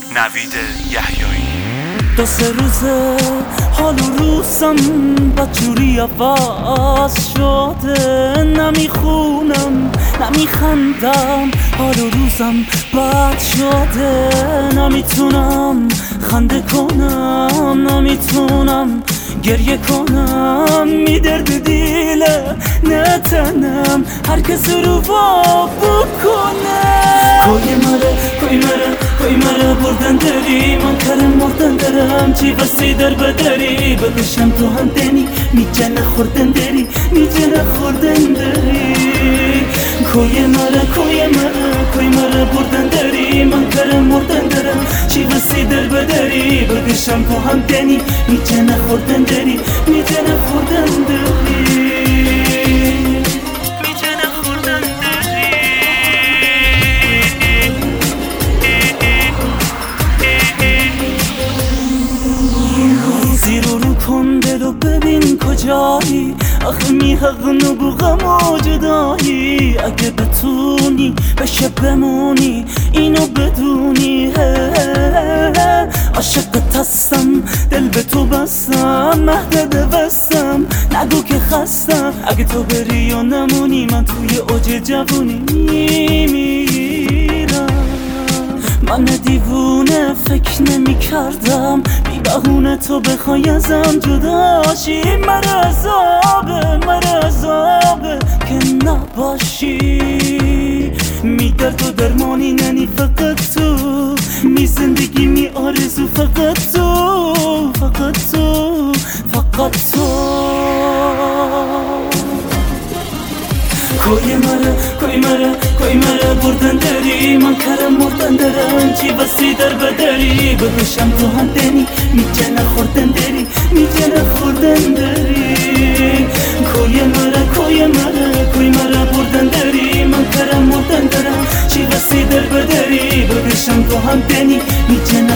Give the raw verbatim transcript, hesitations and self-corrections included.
نوید یحیایی. دو سه روزه حال و روزم بدجوری عوض شده، نمیخونم نمیخندم، حال و روزم بد شده، نمیتونم خنده کنم، نمیتونم گریه کنم، میدرد دیله نتنم هر کس رو با بکنه. کوی مره کوی مره کوی مره بردن داری، من کرم مردن دارم، چی بسی در بداری، بگشم تو هم دنی میجه نخوردن داری، میجه نخوردن داری. کوی مره کوی مره کوی مره بردن داری، من کرم مردن دارم، چی بسی در بداری، بگشم تو هم دنی میجه نخوردن داری، میجه نخوردن داری. زیرو رو کن دلو ببین کجایی، آخه میحقنو بو غم و جدایی، اگه بتونی بشه بمونی اینو بدونی، عاشقت هستم دل به تو بستم، مهدده بستم نگو که خستم، اگه تو بری و نمونی من توی اوج جوونی میمیرم. من دیوونه فکر نمی کردم بی بهونه تو بخوای ازم جداشی، مره عذابه مره عذابه که نباشی، می درد و درمانی ننی فقط تو، می زندگی می آرزو فقط تو، فقط تو فقط تو. کوی مره کوی مره کوی مره بردن داری، من کرم مردن دارم، چی بسی در بداری، بگشم تو هم دنی میجه نخوردن داری، میجه نخوردن داری. کوی مره کوی مره کوی مره بردن داری، من کرم مردن دارم، چی بسی در بداری، بگشم تو هم دنی میجه